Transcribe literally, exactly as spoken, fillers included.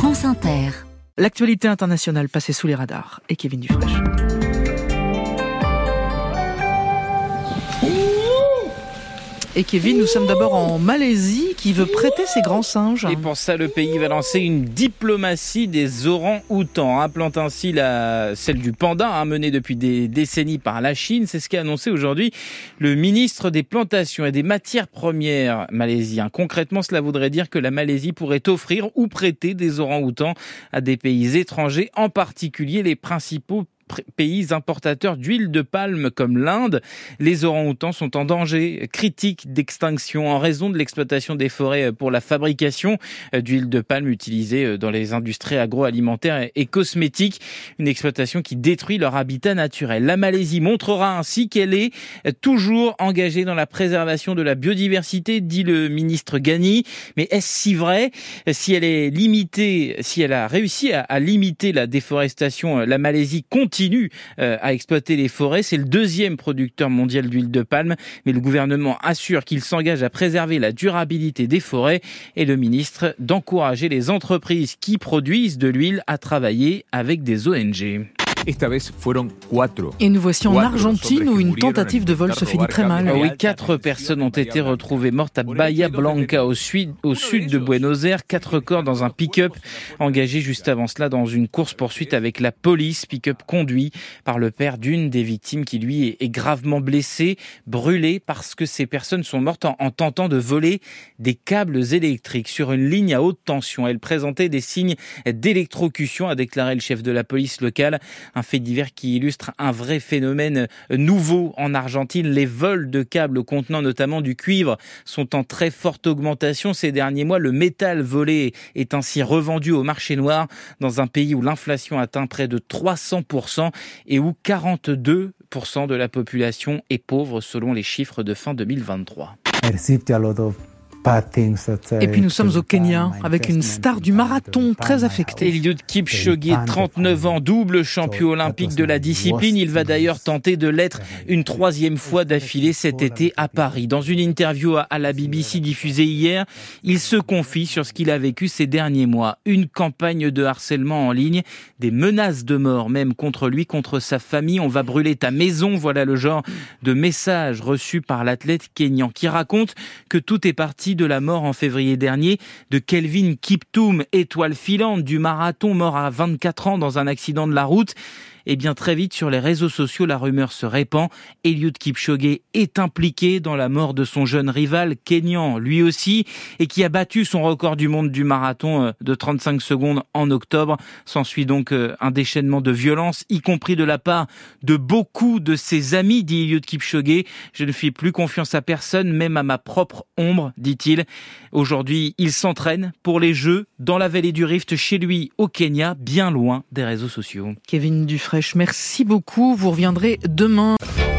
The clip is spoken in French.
France Inter. L'actualité internationale passée sous les radars et Kevin Dufresne. Et Kevin, nous sommes d'abord en Malaisie qui veut prêter ses grands singes. Et pour ça, le pays va lancer une diplomatie des orang-outans, rappelant ainsi la, celle du panda, hein, menée depuis des décennies par la Chine. C'est ce qu'a annoncé aujourd'hui le ministre des Plantations et des Matières Premières malaisien. Concrètement, cela voudrait dire que la Malaisie pourrait offrir ou prêter des orang-outans à des pays étrangers, en particulier les principaux pays importateurs d'huile de palme comme l'Inde. Les orang-outans sont en danger critique d'extinction en raison de l'exploitation des forêts pour la fabrication d'huile de palme utilisée dans les industries agroalimentaires et cosmétiques. Une exploitation qui détruit leur habitat naturel. La Malaisie montrera ainsi qu'elle est toujours engagée dans la préservation de la biodiversité, dit le ministre Ghani. Mais est-ce si vrai? Si elle est limitée, si elle a réussi à, à limiter la déforestation, la Malaisie continue continue à exploiter les forêts. C'est le deuxième producteur mondial d'huile de palme, mais le gouvernement assure qu'il s'engage à préserver la durabilité des forêts et le ministre d'encourager les entreprises qui produisent de l'huile à travailler avec des O N G. Et nous voici en Argentine où une tentative de vol se finit très mal. Ah oui, quatre personnes ont été retrouvées mortes à Bahia Blanca, au sud, au sud de Buenos Aires. Quatre corps dans un pick-up engagé juste avant cela dans une course-poursuite avec la police. Pick-up conduit par le père d'une des victimes qui, lui, est gravement blessé, brûlé parce que ces personnes sont mortes en, en tentant de voler des câbles électriques sur une ligne à haute tension. Elles présentaient des signes d'électrocution, a déclaré le chef de la police locale. Un fait divers qui illustre un vrai phénomène nouveau en Argentine. Les vols de câbles contenant notamment du cuivre sont en très forte augmentation ces derniers mois. Le métal volé est ainsi revendu au marché noir dans un pays où l'inflation atteint près de trois cents pour cent et où quarante-deux pour cent de la population est pauvre selon les chiffres de fin deux mille vingt-trois. Et puis nous sommes au Kenya avec une star du marathon très affectée. Eliud Kipchoge, trente-neuf ans, double champion olympique de la discipline. Il va d'ailleurs tenter de l'être une troisième fois d'affilée cet été à Paris. Dans une interview à la B B C diffusée hier, il se confie sur ce qu'il a vécu ces derniers mois. Une campagne de harcèlement en ligne, des menaces de mort même contre lui, contre sa famille. On va brûler ta maison. Voilà le genre de message reçu par l'athlète kényan qui raconte que tout est parti de la mort en février dernier de Kelvin Kiptoum, étoile filante du marathon, mort à vingt-quatre ans dans un accident de la route. Et bien très vite sur les réseaux sociaux, la rumeur se répand. Eliud Kipchoge est impliqué dans la mort de son jeune rival kényan, lui aussi, et qui a battu son record du monde du marathon de trente-cinq secondes en octobre. S'ensuit donc un déchaînement de violence, y compris de la part de beaucoup de ses amis, dit Eliud Kipchoge. Je ne fais plus confiance à personne, même à ma propre ombre, dit-il. Aujourd'hui, il s'entraîne pour les Jeux dans la vallée du Rift, chez lui au Kenya, bien loin des réseaux sociaux. Kevin Dufresne, merci beaucoup. Vous reviendrez demain.